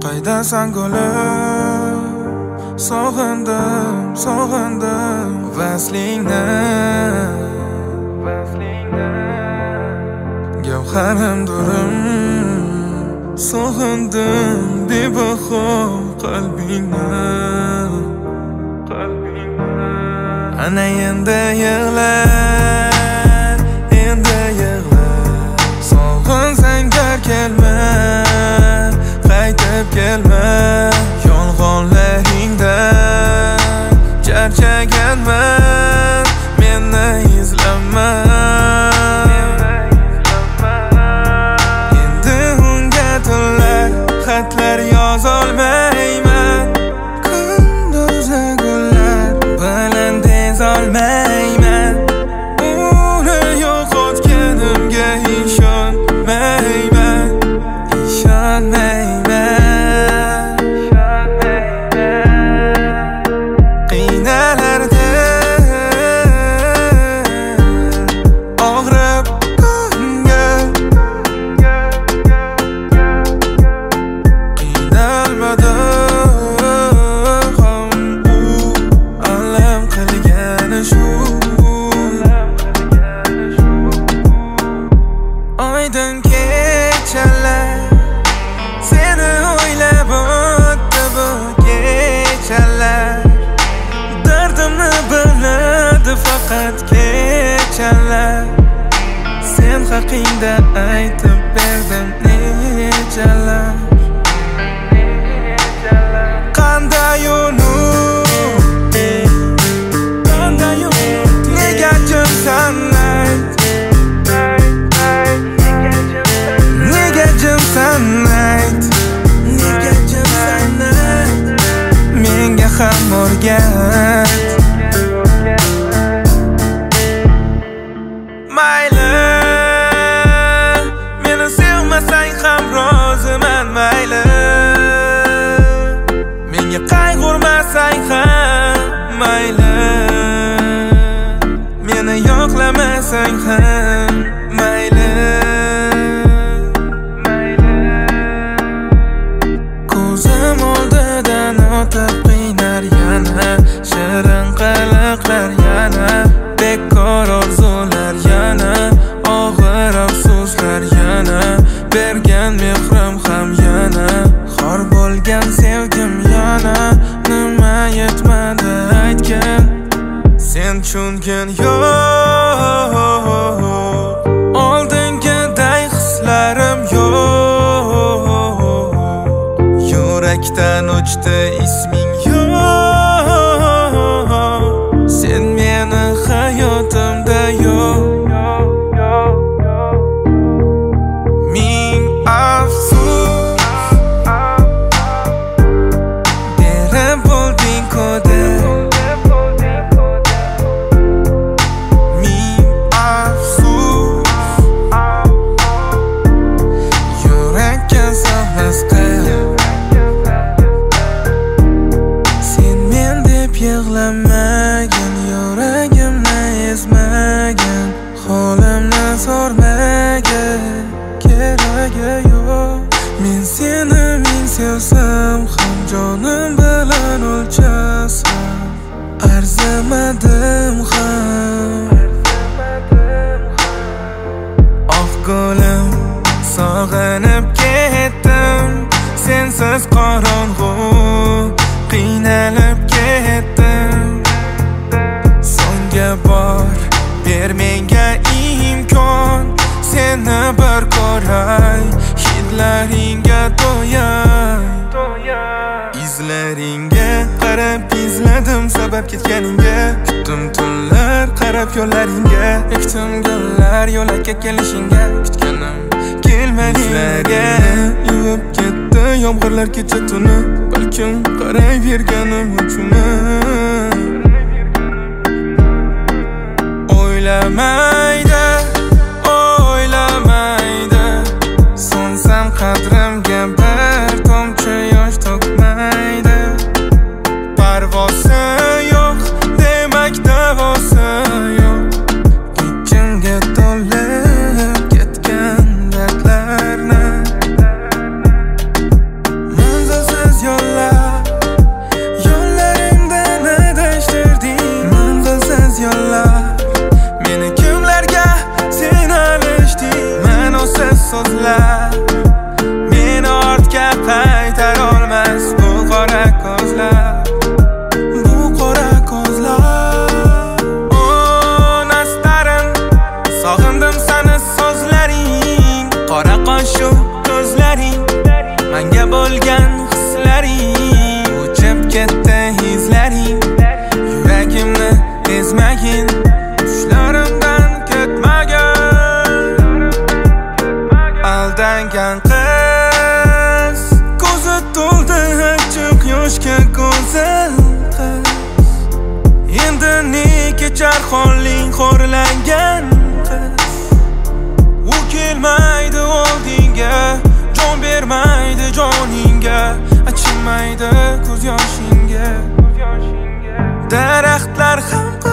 Qaydasan gulim, sog'indim vaslingni, gavharim durim, sog'indim bebaho qalbingni. Ana endi yig'lar, sog'insang dar kelma, qaytib kelma. Yolg'onlaringdan charchaganman, meni izlama. Endi unga tunlar xatlar yozolmayman, kunduzi gullar bilan tezolmayman. Uni yo'qotganimga ishonmayman. Qiynalarda og'rib ko'ngil, qiynalmadi ham u, alam qilgani shu. Oydin kechalar seni o'ylab o'tdi bu kechalar, dardimni biladi faqat kechalar. Sen haqingda aytib berdim nechalar. Qanday unut, nega jimsan ayt, nega jimsan ayt, menga ham o'rgat. Mayli, meni sevmasang ham roziman. Mayli, menga qayg'urmasang ham. Mayli, meni yo'qlamasang ham. Mayli, ko'zim oldidan o'tib qiynar yana, shirin qiliqlar yana, bekor orzular yana, og'ir afsuslar yana, bergan mehrim ham yana, xor bo'lgan sevgim yana. Nima yetmadi aytgin, sen tushungin yo'q, oldingiday hislarim yo'q. Yurakdan o'chdi isming yo'q, sen meni hayotimda yo'q. Ming afsus berib bo'lding ko'dib, ming afsus yurakka sig'mas qilib. Yig'lamagin, yuragimni ezmagin, holimni so'rmagin, keragi yo'q. Men seni ming sevsam ham, jonim bilan o'lchasam, arzimadim ham. Oh gulim, sog'inib ketdim, sensiz qorong'u, qiynalib ketdim. So'nggi bor ber menga imkon, seni bir ko'ray, hidlaringga to'yay. Izlaringga qarab izladim sabab ketganingga, kutdim tunlar qarab yo'llaringga, ekdim gullar yo'lakka kelishingga, kutganim kelmadingga. Yuvib ketdi yomg'irlar kecha tuni, balkim qarayverganim uchun. O'ylamaydi, o'ylamaydi, so'nsam qadrimga bir tomchi yosh to'kmaydi. Parvozi yo'q, demak davosi yo'q, ichimga to'lib ketgan dardlarni. Manzil mani so'zlaring, qora qoshu ko'zlaring, menga bo'lgan hislaring, o'chib ketdi izlaring, yuragimni ezmagin, tushlarimdan ketmagin. Aldangan qiz, ko'zi to'ldi achchiq yoshga go'zal qiz, endi ne kechar holing xo'rlangan qiz. U kelmaydi oldinga, jon bermaydi joningga, achinmaydi ko'z yoshingga. Daraxtlar ham